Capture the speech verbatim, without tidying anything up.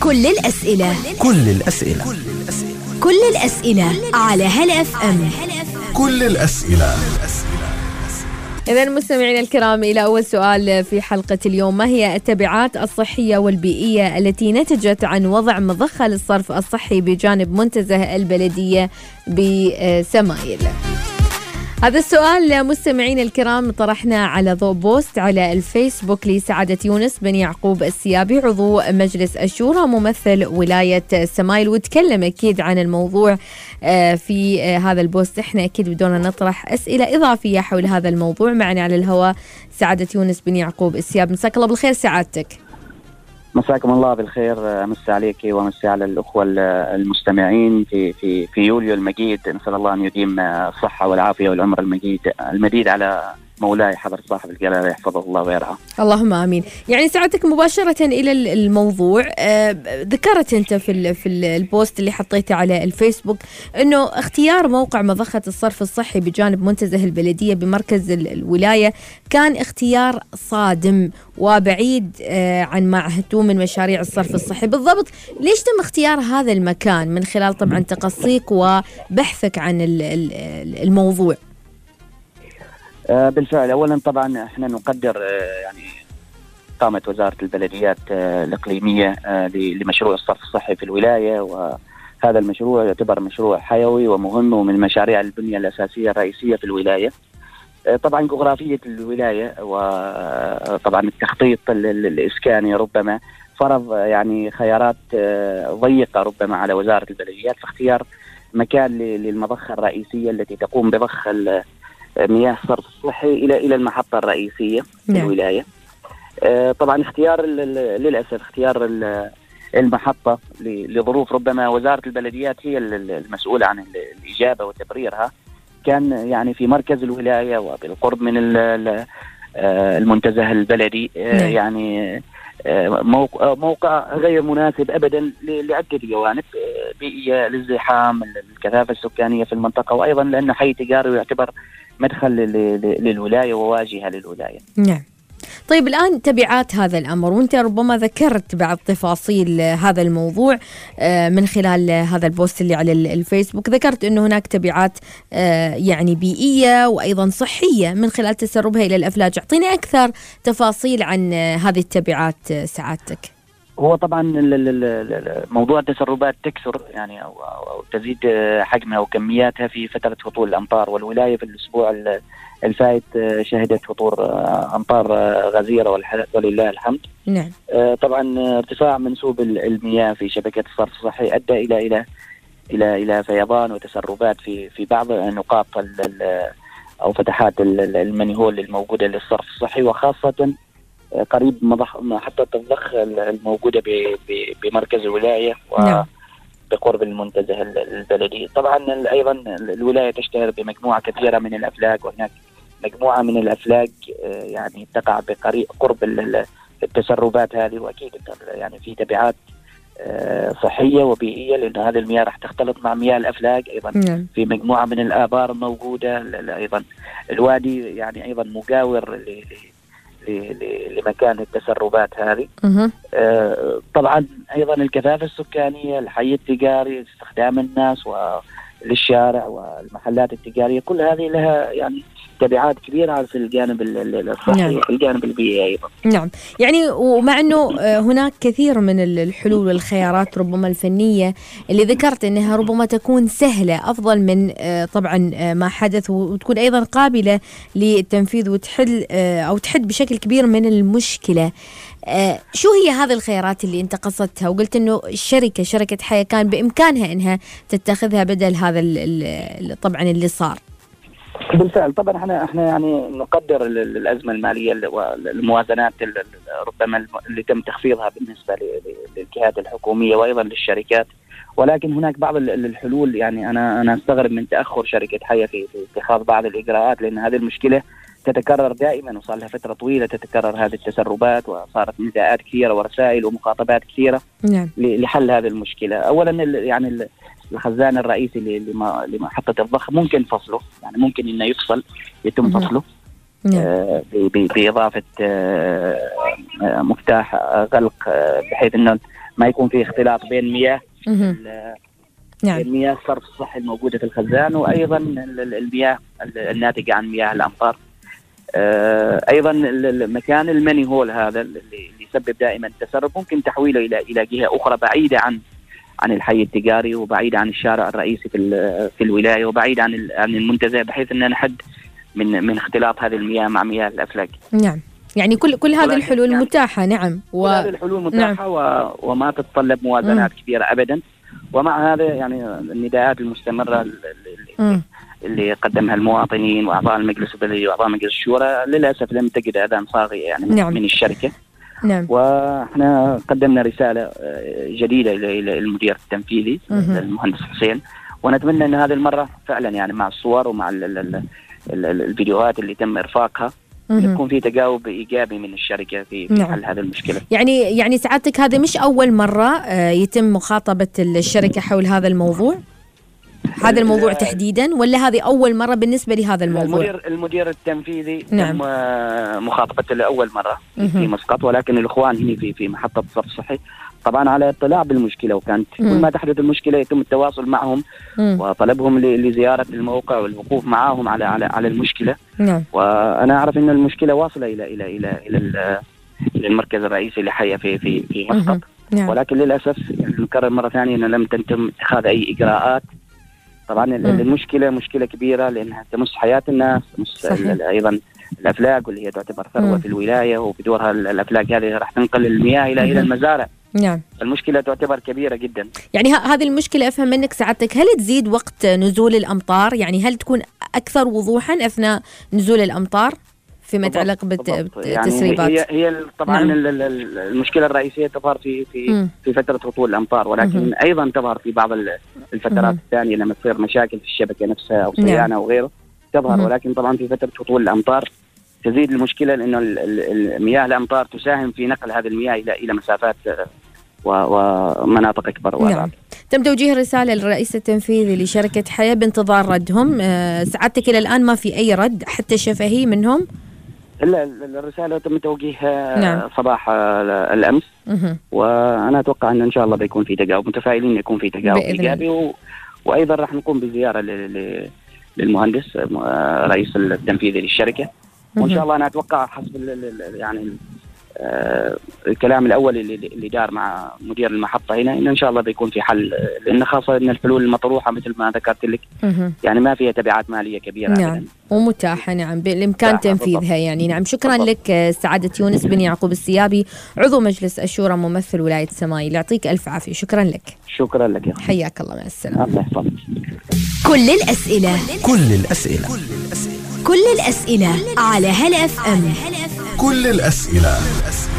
كل الأسئلة كل الأسئلة كل الأسئلة على هلا اف ام. كل الأسئلة. إذا مستمعينا الكرام، إلى أول سؤال في حلقة اليوم: ما هي التبعات الصحية والبيئية التي نتجت عن وضع مضخة للصرف الصحي بجانب منتزه البلدية بسمايل؟ هذا السؤال مستمعينا الكرام طرحنا على ضوء بوست على الفيسبوك لسعادة يونس بن يعقوب السيابي، عضو مجلس الشورى ممثل ولاية سمايل، وتكلم أكيد عن الموضوع في هذا البوست. احنا أكيد بدنا نطرح أسئلة إضافية حول هذا الموضوع. معنا على الهواء سعادة يونس بن يعقوب السيابي، مساك الله بالخير سعادتك. مساكم الله بالخير، أمسي عليك ومسي على الأخوة المستمعين في في في يوليو المجيد. نسأل الله أن يديم الصحة والعافية والعمر المجيد المديد على مولاي حضرة صاحب الجلالة، يحفظه الله ويرعاه. اللهم آمين. يعني ساعتك مباشرة إلى الموضوع، آه ذكرت أنت في في البوست اللي حطيته على الفيسبوك إنه اختيار موقع مضخة الصرف الصحي بجانب منتزه البلدية بمركز الولاية كان اختيار صادم وبعيد آه عن ما عهدتوه من مشاريع الصرف الصحي. بالضبط ليش تم اختيار هذا المكان من خلال طبعا تقصيك وبحثك عن الموضوع؟ بالفعل، أولا طبعا احنا نقدر يعني قامت وزارة البلديات الإقليمية لمشروع الصرف الصحي في الولاية، وهذا المشروع يعتبر مشروع حيوي ومهم ومن مشاريع البنية الأساسية الرئيسية في الولاية. طبعا جغرافية الولاية وطبعا التخطيط الإسكاني ربما فرض يعني خيارات ضيقة ربما على وزارة البلديات في اختيار مكان للمضخة الرئيسية التي تقوم بضخ مياه الصرف الصحي إلى إلى المحطة الرئيسية في الولاية. آه طبعا اختيار للأسف اختيار المحطة لظروف ربما وزارة البلديات هي المسؤولة عن الإجابة وتبريرها، كان يعني في مركز الولاية وبالقرب من المنتزه البلدي، آه يعني موقع, موقع غير مناسب أبدا لعدة جوانب بيئية، للزحام، الكثافة السكانية في المنطقة، وأيضا لأنه حي تجاري ويعتبر مدخل للولاية وواجهة للولاية. نعم. طيب الآن تبعات هذا الأمر، وانت ربما ذكرت بعض تفاصيل هذا الموضوع من خلال هذا البوست اللي على الفيسبوك، ذكرت أنه هناك تبعات يعني بيئية وأيضا صحية من خلال تسربها إلى الأفلاج. أعطينا أكثر تفاصيل عن هذه التبعات سعادتك. هو طبعا موضوع التسربات تكثر يعني أو, أو تزيد حجمها وكمياتها في فترة هطول الأمطار، والولاية في الأسبوع الفائت شهدت هطول أمطار غزيرة ولله الحمد. نعم. طبعا ارتفاع منسوب المياه في شبكة الصرف الصحي أدى إلى إلى إلى إلى فيضان وتسربات في في بعض نقاط أو فتحات المنهول الموجودة للصرف الصحي، وخاصة قريب محطة الضخ الموجودة بمركز الولاية وبقرب المنتزه البلدي. طبعا أيضا الولاية تشتهر بمجموعة كثيرة من الأفلاك، وهناك مجموعة من الأفلاك يعني تقع بقريب قرب التسربات هذه، وأكيد يعني في تبعات صحية وبيئية، لأن هذه المياه راح تختلط مع مياه الأفلاك. أيضا في مجموعة من الآبار موجودة، أيضا الوادي يعني أيضا مجاور ل لمكان التسربات هذه. آه طبعا أيضا الكثافة السكانية، الحي التجاري، استخدام الناس للشارع والمحلات التجارية، كل هذه لها يعني تبعات كبيرة في الجانب الصحي. نعم. وفي الجانب البيئي أيضا. نعم. يعني ومع أنه هناك كثير من الحلول والخيارات ربما الفنية اللي ذكرت أنها ربما تكون سهلة أفضل من طبعا ما حدث، وتكون أيضا قابلة للتنفيذ وتحل أو تحد بشكل كبير من المشكلة. شو هي هذه الخيارات اللي انت قصدتها وقلت انه الشركة شركة حياة كان بإمكانها انها تتخذها بدل هذا طبعا اللي صار؟ بالفعل طبعا احنا احنا يعني نقدر الازمه الماليه والموازنات ربما اللي تم تخفيضها بالنسبه للجهات الحكوميه وايضا للشركات، ولكن هناك بعض الحلول. يعني انا انا استغرب من تاخر شركه حياة في اتخاذ بعض الاجراءات، لان هذه المشكله تتكرر دائما وصار لها فتره طويله تتكرر هذه التسربات، وصارت نداءات كثيره ورسائل ومخاطبات كثيره. نعم. لحل هذه المشكله. اولا يعني الخزان الرئيسي لمحطة الضخ ممكن فصله، يعني ممكن انه يفصل يتم مم. فصله آه بإضافة آه مفتاح غلق، آه بحيث انه ما يكون في اختلاط بين مياه نعم. المياه الصرف الصحي الموجودة في الخزان، وأيضا المياه الناتجة عن مياه الأمطار. أيضا المكان الماني هول هذا اللي يسبب دائما تسرب ممكن تحويله إلى إلى جهة أخرى بعيدة عن عن الحي التجاري وبعيدة عن الشارع الرئيسي في في الولاية وبعيدة عن عن المنتزه، بحيث أن نحد من من اختلاط هذه المياه مع مياه الأفلاك. نعم، يعني كل كل هذه الحلول يعني متاحة. نعم، و... كل هذه الحلول متاحة. نعم. و... وما تتطلب موازنات م. كبيرة أبدا. ومع هذا يعني النداءات المستمرة اللي, اللي قدمها المواطنين وأعضاء المجلس البلدي وأعضاء مجلس الشورى للأسف لم تجد أذان صاغية يعني نعم. من الشركة. نعم. وإحنا قدمنا رسالة جديدة إلى المدير التنفيذي المهندس حسين، ونتمنى أن هذه المرة فعلا يعني مع الصور ومع ال ال ال ال الفيديوهات اللي تم إرفاقها يكون في تجاوب إيجابي من الشركة في, في نعم. حل هذه المشكلة. يعني يعني سعادتك هذه مش أول مرة يتم مخاطبة الشركة حول هذا الموضوع، هذا الموضوع تحديدا، ولا هذه أول مرة بالنسبة لهذا الموضوع؟ المدير المدير التنفيذي نعم. تم مخاطبته لأول مرة في مسقط، ولكن الإخوان هنا في في محطة صرف صحي طبعا على اطلاع بالمشكلة، وكانت كل ما تحدث المشكلة يتم التواصل معهم مم. وطلبهم لزيارة الموقع والوقوف معهم على على على المشكلة. نعم. وأنا أعرف إن المشكلة واصلة إلى إلى إلى إلى, إلى المركز الرئيسي لحية في في في مسقط. نعم. ولكن للأسف يعني نكرر مرة ثانية أن لم تتم اتخاذ أي إجراءات. طبعا مم. المشكلة مشكلة كبيرة لأنها تمس حياة الناس، تمس أيضا الأفلاك واللي هي تعتبر ثروة في الولاية، وبدورها الأفلاك هذه راح تنقل المياه إلى إلى المزارع. نعم. المشكلة تعتبر كبيرة جدا. يعني هذه المشكلة أفهم منك سعادتك، هل تزيد وقت نزول الأمطار؟ يعني هل تكون أكثر وضوحا أثناء نزول الأمطار فيما يتعلق بالتسريبات؟ يعني هي هي طبعا نعم. المشكلة الرئيسية تظهر في في م. في فترة هطول الأمطار، ولكن م. أيضا تظهر في بعض الفترات م. الثانية لما تصير مشاكل في الشبكة نفسها أو صيانة نعم. أو غيره تظهر. م. ولكن طبعا في فترة هطول الأمطار تزيد المشكلة، لأنه المياه الأمطار تساهم في نقل هذه المياه إلى إلى مسافات ومناطق أكبر. نعم. تم توجيه رسالة للرئيس التنفيذي لشركة حياة بانتظار ردهم. أه سعادتك إلى الآن ما في أي رد حتى شفهي منهم؟ لا، الرسالة تم توجيهها نعم. صباح الأمس. مه. وأنا أتوقع أن إن شاء الله بيكون في تجاوب، متفائلين يكون في تجاوب إيجابي. و... وأيضا راح نقوم بزيارة ل... للمهندس رئيس التنفيذي للشركة. وإن شاء الله أنا أتوقع حسب ال... يعني آه الكلام الأول اللي, اللي دار مع مدير المحطة هنا إن إن شاء الله بيكون في حل، لأن خاصة إن الحلول المطروحة مثل ما ذكرت لك يعني ما فيها تبعات مالية كبيرة. نعم أبداً. ومتاحة نعم بالإمكان تنفيذها. يعني نعم. شكرا بالضبط. لك سعادة يونس بن يعقوب السيابي عضو مجلس الشورى ممثل ولاية سمايل، يعطيك ألف عافية. شكرا لك. شكرا لك يا حياك الله، مع السلامة. الله يحفظك. كل الأسئلة كل الأسئلة كل الأسئلة على هلا اف ام. كل الأسئلة